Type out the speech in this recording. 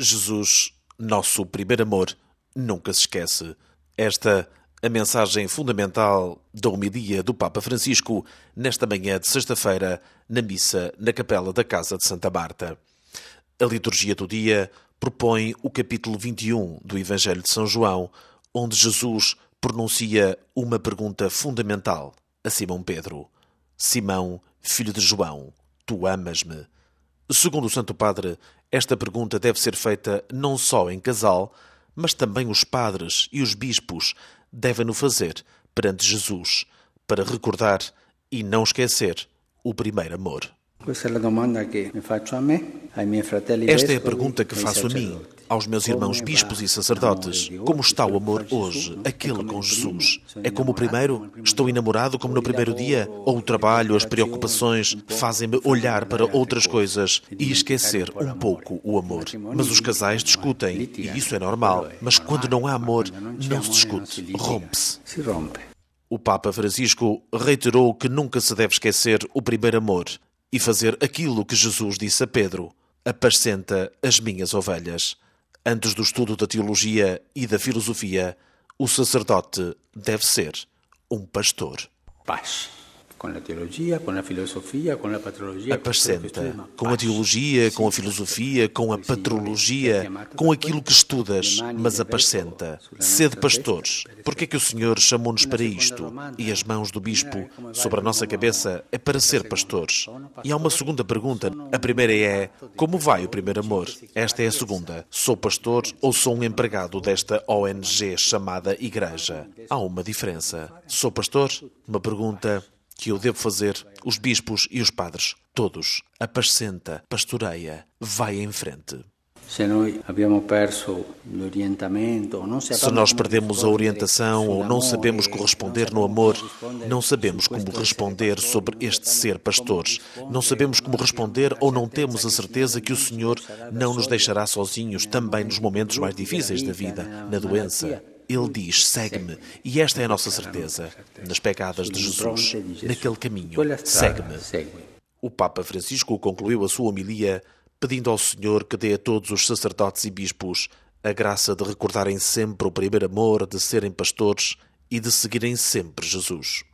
Jesus, nosso primeiro amor, nunca se esquece. Esta a mensagem fundamental da homilia do Papa Francisco nesta manhã de sexta-feira na missa na capela da Casa de Santa Marta. A liturgia do dia propõe o capítulo 21 do Evangelho de São João, onde Jesus pronuncia uma pergunta fundamental a Simão Pedro. Simão, filho de João, tu amas-me? Segundo o Santo Padre, esta pergunta deve ser feita não só em casal, mas também os padres e os bispos devem-no fazer perante Jesus, para recordar e não esquecer o primeiro amor. Esta é a pergunta que faço a mim, aos meus irmãos bispos e sacerdotes. Como está o amor hoje, aquele com Jesus? É como o primeiro? Estou enamorado como no primeiro dia? Ou o trabalho, as preocupações fazem-me olhar para outras coisas e esquecer um pouco o amor? Mas os casais discutem, e isso é normal. Mas quando não há amor, não se discute, rompe-se. O Papa Francisco reiterou que nunca se deve esquecer o primeiro amor e fazer aquilo que Jesus disse a Pedro: apascenta as minhas ovelhas. Antes do estudo da teologia e da filosofia, o sacerdote deve ser um pastor. Paz. Com a teologia, com a filosofia, com a patrologia. Apascenta, com a teologia, com a filosofia, com a patrologia, com aquilo que estudas, mas apascenta. Sede pastores. Porque é que o Senhor chamou-nos para isto? E as mãos do bispo sobre a nossa cabeça é para ser pastores. E há uma segunda pergunta. A primeira é: como vai o primeiro amor? Esta é a segunda. Sou pastor ou sou um empregado desta ONG chamada Igreja? Há uma diferença. Sou pastor? Uma pergunta que eu devo fazer, os bispos e os padres, todos. Apascenta, pastoreia, vai em frente. Se nós perdemos a orientação ou não sabemos corresponder no amor, não sabemos como responder sobre este ser pastores. Não sabemos como responder ou não temos a certeza que o Senhor não nos deixará sozinhos também nos momentos mais difíceis da vida, na doença. Ele diz: segue-me. E esta é a nossa certeza. Nas pegadas de Jesus, naquele caminho, segue-me. O Papa Francisco concluiu a sua homilia pedindo ao Senhor que dê a todos os sacerdotes e bispos a graça de recordarem sempre o primeiro amor, de serem pastores e de seguirem sempre Jesus.